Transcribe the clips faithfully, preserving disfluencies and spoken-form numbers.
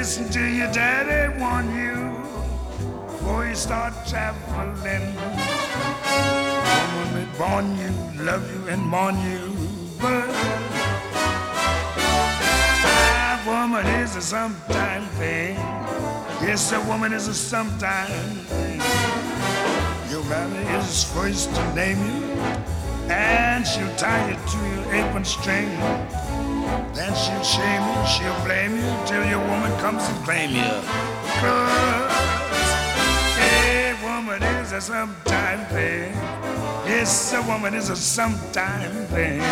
listen to your daddy warn you before you start traveling. Woman may born you, love you, and mourn you, but a woman is a sometime thing. Yes, a woman is a sometime thing. Your mammy is first to name you, and she'll tie you to your apron string. Then she'll shame you, she'll blame you till your woman comes and claim you. 'Cause a woman is a sometime thing. Yes, a woman is a sometime thing.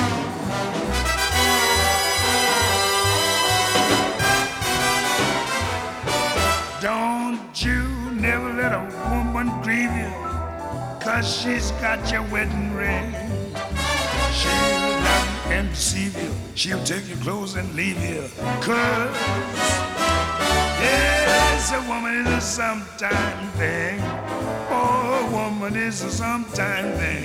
Don't you never let a woman grieve you, 'cause she's got your wedding ring. She'll love you and deceive you. She'll take your clothes and leave you. 'Cause, yes, a woman is a sometime thing. Oh, a woman is a sometime thing.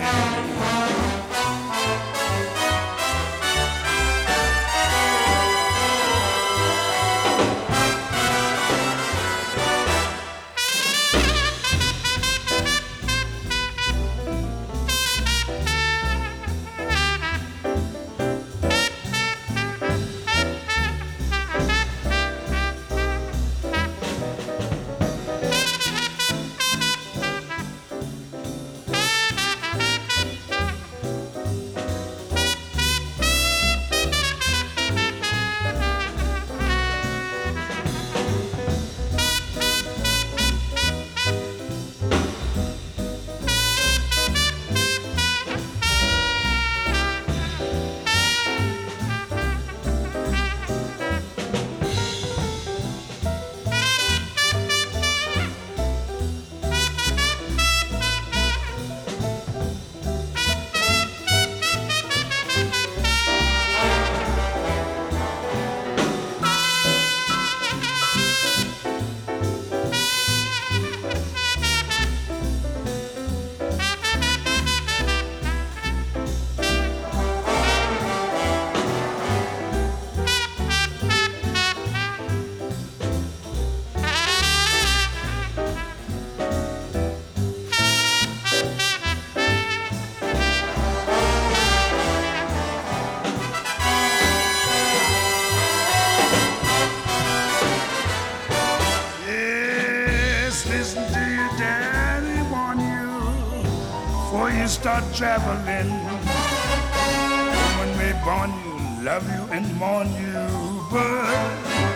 Listen to your daddy warn you before you start traveling. Woman may born you, love you, and mourn you, but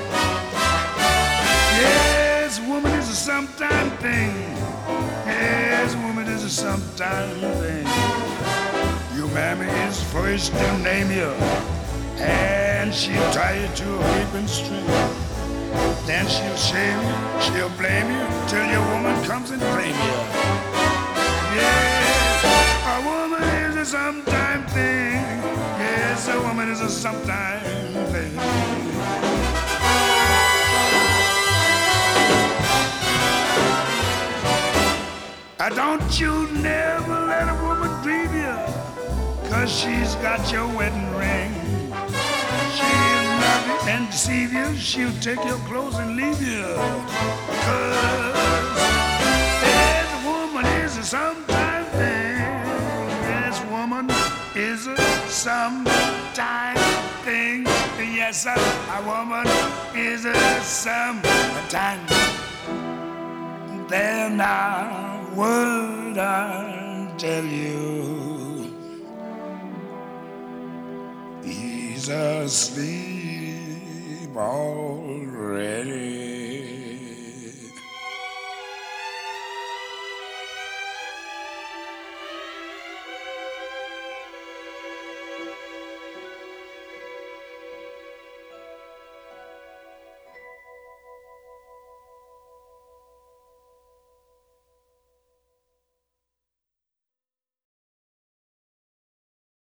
yes, woman is a sometime thing. Yes, woman is a sometime thing. Your mammy is first to name you, and she'll tie you to a apron string. Then she'll shame you, she'll blame you, till your woman comes and claim you. Yeah, a woman is a sometime thing. Yes, a woman is a sometime thing. Uh, don't you never let a woman grieve you, 'cause she's got your wedding ring. She'll love you and deceive you. She'll take your clothes and leave you. 'Cause yes, a woman is a sometime thing. Yes, woman is a sometime thing. Yes, a, a woman is a sometime. Then now, word I tell you, he's asleep all